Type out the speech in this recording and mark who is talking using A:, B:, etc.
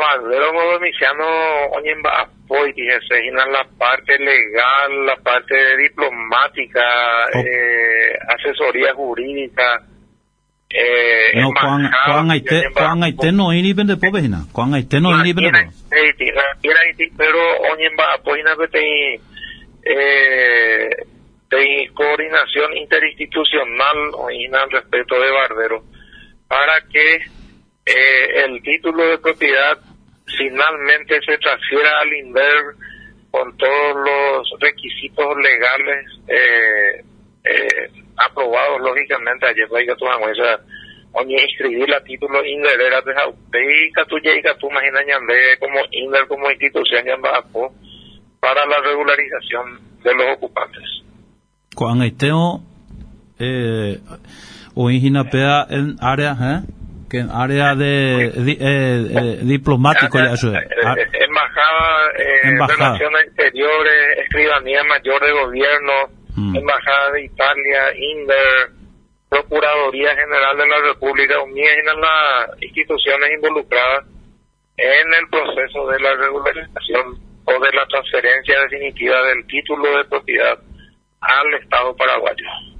A: Barbero Domiciano Oñemba Apoy, dijese, y en la parte legal, la parte diplomática, asesoría jurídica,
B: no, Juan Aite no ini bende po behina. Juan Aite no ini bende po.
A: Pero Oñemba Apoy na bete de coordinación interinstitucional al respecto de Barbero para que el título de propiedad finalmente se transfiera al INDER con todos los requisitos legales aprobados lógicamente ayer para que tú esa oye inscribir la título INDER era de Jaupey y tú imaginas como INDER como institución para la regularización de los ocupantes.
B: Cuando esteo o inginapea en área que en área de diplomático ya eso
A: embajada, relaciones exteriores, escribanía mayor de gobierno, embajada de Italia, INDER, Procuraduría General de la República Unida y en las instituciones involucradas en el proceso de la regularización o de la transferencia definitiva del título de propiedad al Estado paraguayo.